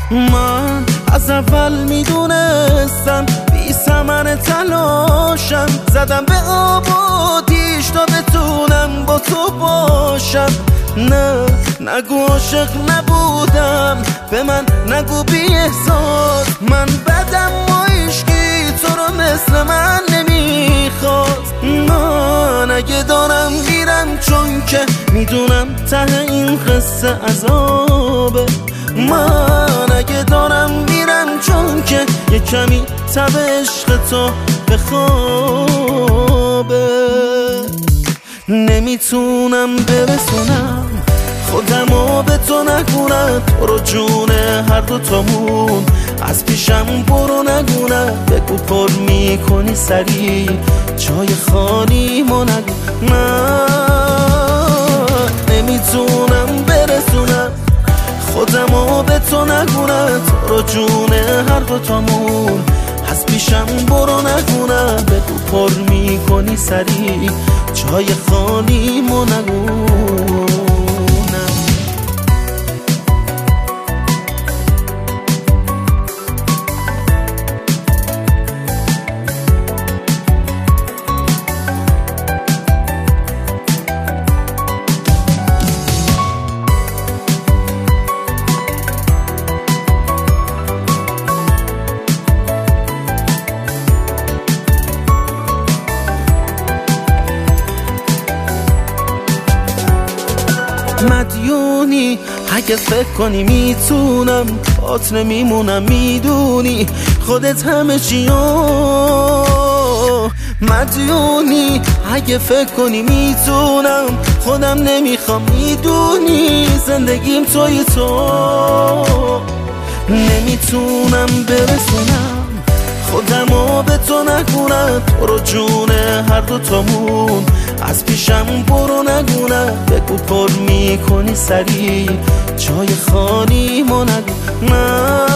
من از اول میدونستم بی ثمر تلاشم، زدم به آب و آتیش تا بتونم با تو باشم. نه نگو عاشق نبودم، به من نگو بی احساس، من بدم و عشقی تو رو مثل من نمیخواست. من اگه دارم میرم چون که میدونم ته این قصه عذابه، من اگه دارم میرم چون که یه کمی تب عشق تو به خوابه. نمیتونم برسونم خودمو به تو نگونم، تو رو جون هر دوتامون از پیشم برو نگونم. بگو پر میکنی سری جای خالی ما نگو. من نمیتونم برسونم خودمو به تو نگونم، تو رو جون هر دوتامون از پیشم برو نگونم. بگو پر میکنی سری جای خالی ما نگونم. مدیونی اگه فکر کنی میتونم بات نمیمونم، میدونی خودت همه چیو. مدیونی اگه فکر کنی میتونم خودم نمیخوام، میدونی زندگیم توی تو. نمیتونم برسونم خودمو به تو نگونم، تو رو جون هر دوتامون از پیشم برو نگونم. بگو پر میکنی سری جای خالی ما نگو. من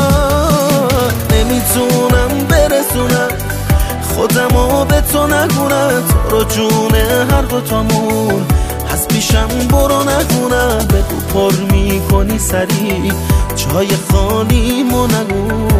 نمیتونم برسونم خودمو به تو نگونم، تو رو جون هر دوتامون از پیشم برو نگونم. بگو پر میکنی سری جای خالی ما نگو.